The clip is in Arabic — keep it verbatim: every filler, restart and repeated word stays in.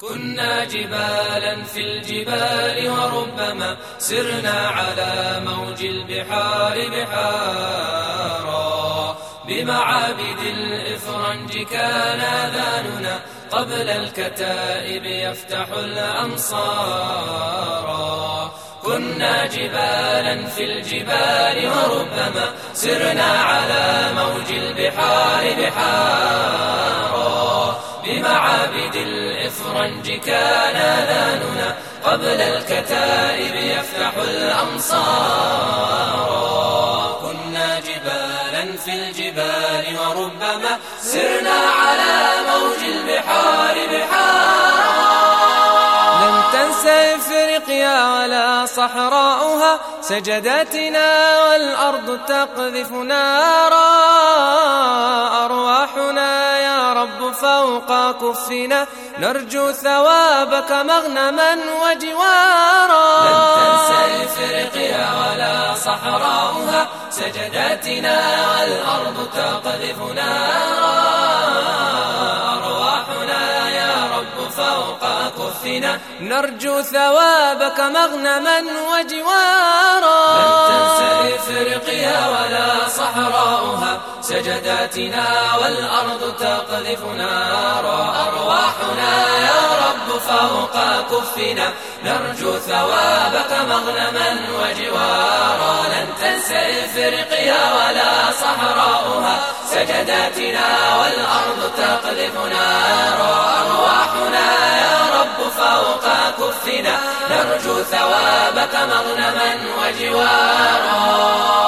كنا جبالا في الجبال وربما سرنا على موج البحار بحارا. بمعابد الإفرنج كان آذاننا قبل الكتائب يفتح الأمصار. كنا جبالا في الجبال وربما سرنا على موج البحار بحارا. بمعابد الإفرنج كان آذاننا قبل الكتائب يفتح الأمصار. كنا جبالا في الجبال وربما سرنا على موج البحار بحارا. لن تنسى إفريقيا ولا صحراؤها سجداتنا والأرض تقذف نارا. أرواحنا يا رب فوق كفنا نرجو ثوابك مغنما وجوارا. لن تنسى إفريقيا ولا صحراؤها سجداتنا والأرض تقذف نارا. أرواحنا يا رب فوق كفنا نرجو ثوابك مغنما وجوارا. لن تنسى إفريقيا ولا صحراؤها سجداتنا والأرض تقذف نارا. أرواحنا يا رب فوق كفنا نرجو ثوابك مغنما وجوارا. لن تنسى إفريقيا ولا صحراؤها سجداتنا والأرض تقذف نارا. أرواحنا يا رب فوق كفنا نرجو ثوابك مغنما وجوارا.